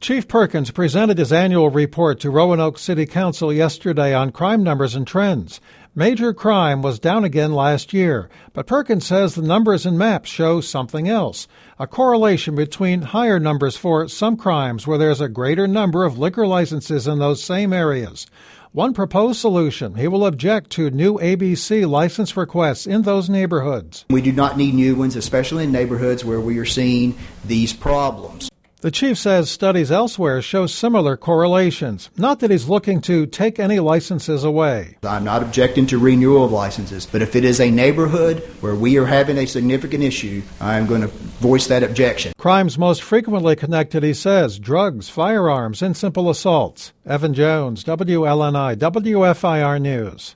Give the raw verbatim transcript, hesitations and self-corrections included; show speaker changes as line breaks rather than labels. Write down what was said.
Chief Perkins presented his annual report to Roanoke City Council yesterday on crime numbers and trends. Major crime was down again last year, but Perkins says the numbers and maps show something else, a correlation between higher numbers for some crimes where there's a greater number of liquor licenses in those same areas. One proposed solution, he will object to new A B C license requests in those neighborhoods.
We do not need new ones, especially in neighborhoods where we are seeing these problems.
The chief says studies elsewhere show similar correlations, not that he's looking to take any licenses away.
I'm not objecting to renewal of licenses, but if it is a neighborhood where we are having a significant issue, I'm going to voice that objection.
Crimes most frequently connected, he says, drugs, firearms, and simple assaults. Evan Jones, W L N I, W F I R News.